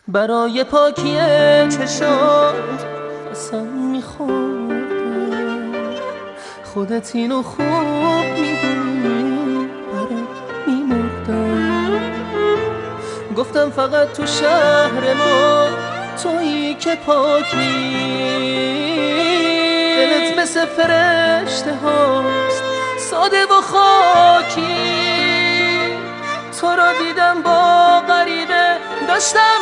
برای پاکی چشات قسم میخوردم، خودت اینو خوب میدونی، برات میمردم. گفتم فقط تو شهر ما تویی که پاکی، دلت مثل فرشته هاست، ساده و خاکی. تو رو دیدم با غریبه داشتم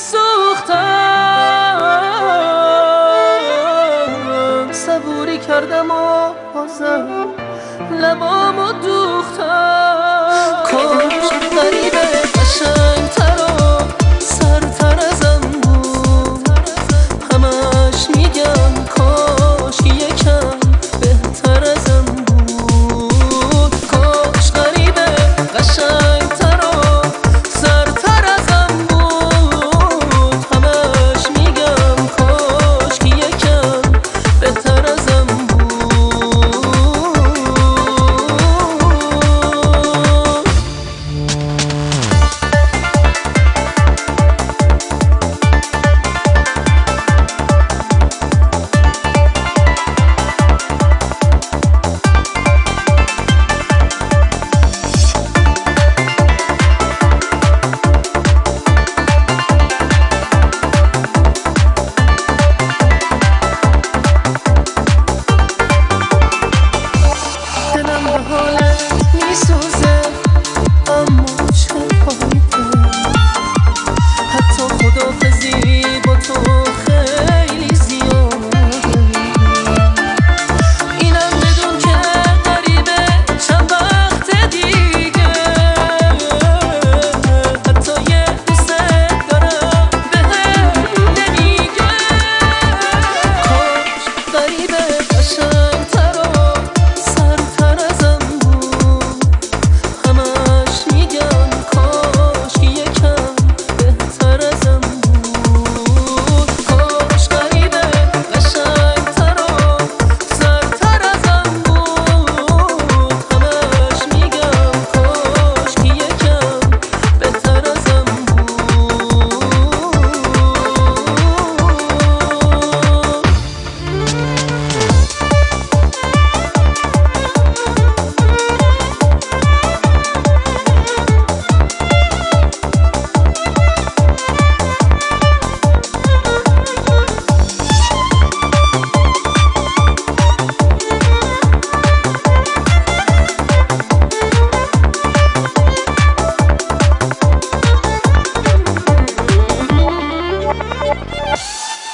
میسوختم، صبوری کردم و بازم لبامو دوختم. کاش غریبه قشنگ‌تر و سرتر ازم بود، همش میگم کاش یکم بهتر ازم بود. کاش غریبه قشنگ‌تر و سرتر ازم بود، همش میگم کاش یکم بهتر ازم بود. دلم به حالت میسوزه اما چه فایده، حتی خداحافظی با تو خیلی زیاده. اینم بدون که غریبه چند وقت دیگه حتی یه دوست دارم بهم نمیگه. کاش غریبه قشنگ‌تر و سرتر ازم بود، همش میگم کاش یکم بهتر ازم بود. کاش غریبه قشنگ‌تر و سرتر ازم بود، همش میگم کاش یکم بهتر ازم بود.